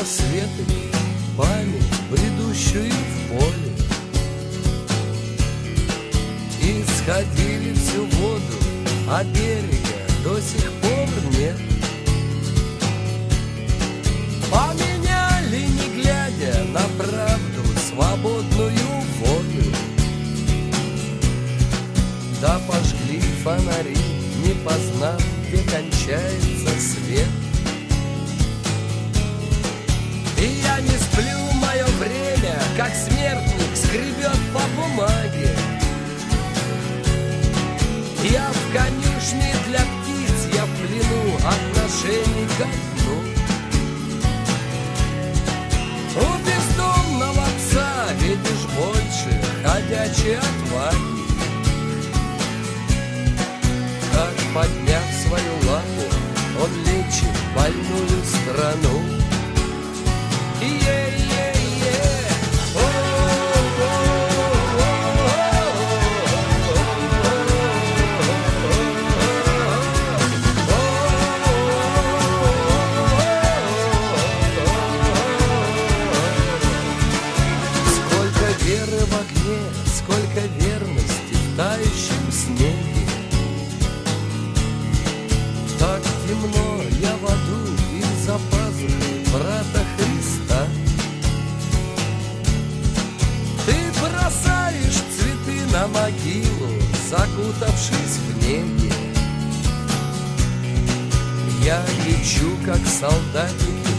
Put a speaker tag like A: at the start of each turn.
A: рассветами память, бредущую в поле. И сходили всю воду, а берега до сих пор нет. Поменяли, не глядя на правду, свободную воду. Да пожгли фонари, не познав, где кончается свет. И я не сплю, мое время, как смертник, скребет по бумаге. Я в конюшне для птиц, я в плену отношений ко дну. У бездомного пса видишь больше ходячей отваги. Как, подняв свою лапу, он лечит больную страну. Сколько веры в огне, сколько верности в тающем снеге. Так темно я в аду и за пазухой брата Христа. Ты бросаешь цветы на могилу, закутавшись в неге. Я лечу, как солдатик,